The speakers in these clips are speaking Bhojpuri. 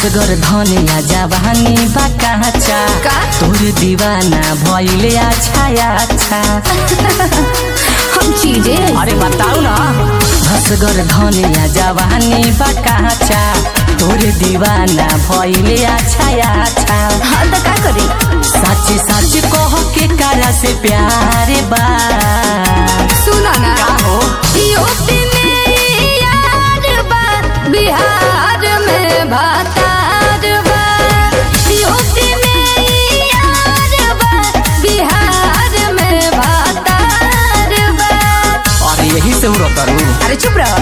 असगर धनिया जवानी बाकाचा तोर दीवाना भइले अच्छा अच्छा हम चीजें अरे बताओ ना असगर धनिया जवानी बाकाचा तोर दीवाना भइले अच्छा अच्छा हाँ तो का करी सच सच कह के कारा से प्यार बा सुना ना का हो यूपी में यार बा बिहार में भातार बा यूपी में यार बा बिहार में भातार बा अरे यही से हो करू अरे चुप रहो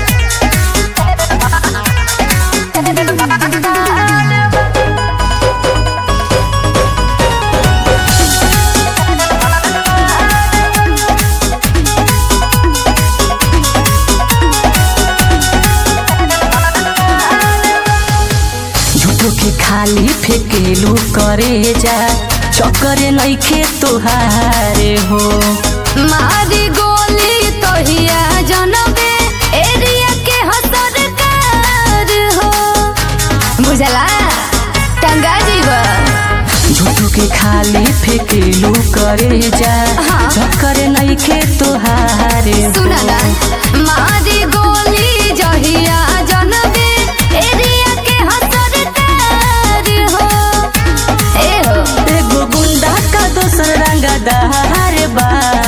के खाली फेकेलू करे जा चक्कर नइखे तोहारे हो मारी गोली तोहिया जनबे एरिया के सरकार हो बुझला टंगा जीवा झूठू के खाली फेकेलू करे जा हाँ। चक्कर नइखे तोहारे सुना ना मारी गोली जहिया जनबे एरिया के सरकार हो ए हो एगो गुंडा का दोसर रंगदार बा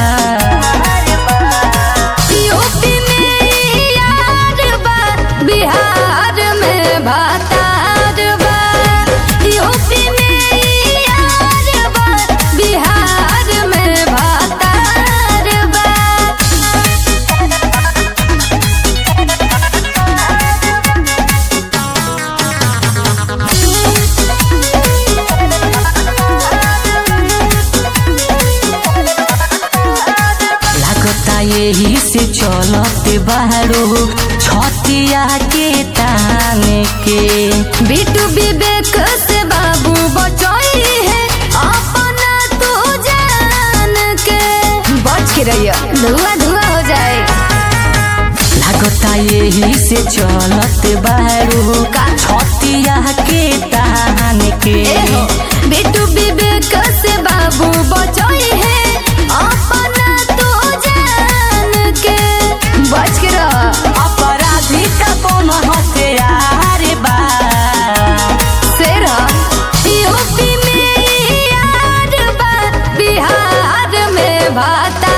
यूपी में यार बा बिहार में भातार बा यूपी में यार बा बिहार में भातार बा लागता यही से चलते बाहरो छतिया के ताने के बिटू विवेक से बाबू बचाई है अपना तू जान के बच के रहिए धुआं धुआं हो जाए लागता यही से चलते बाहरो छतिया के ताने के एहो, बिटू विवेक से बाबू बचाई है अपना तू जान के बच के रह अपराधी का कोनो हथियार बा शेर यूपी में यार बा बिहार में भाता